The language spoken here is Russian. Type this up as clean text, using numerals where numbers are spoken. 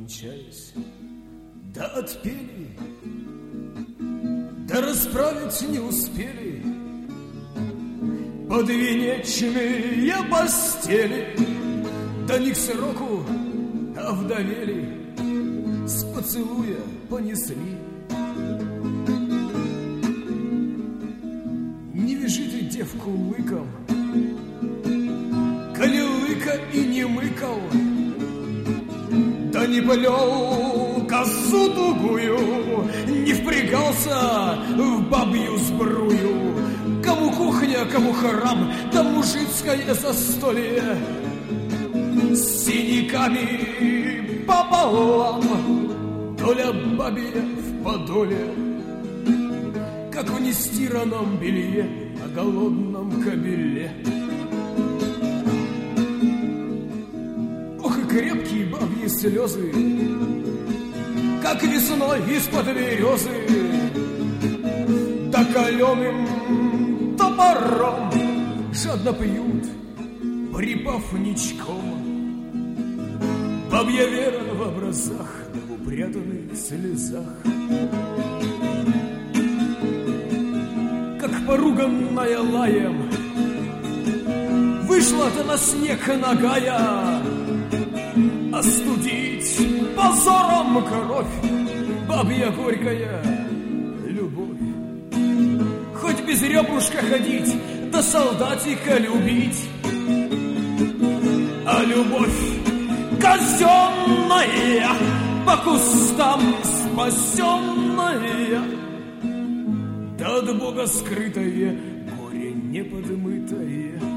обвенчались, да отпели, да расправить не успели подвенечные постели, да не к сроку овдовели, с поцелуя понесли. Не вяжи ты девку лыком, коли лыка и не мыкал, да не плел косу тугую, не впрягался в бабью сбрую. Кому кухня, кому храм, да мужицкое застолье с синяками пополам, доля бабья в подоле, как в нестиранном белье на голодном кобеле. Ох, и крепкие бабьи слезы, как весной из-под березы, да каленым топором жадно пьют, припав ничком. Бабья вера в образах, да в упрятанных слезах, как поруганная лаем, вышла-то на снег нагая, остудить позором кровь, бабья горькая любовь. Хоть без ребрушка ходить, да солдатика любить, а любовь казенная, по кустам спасенная, да от Бога скрытое, горе неподмытое.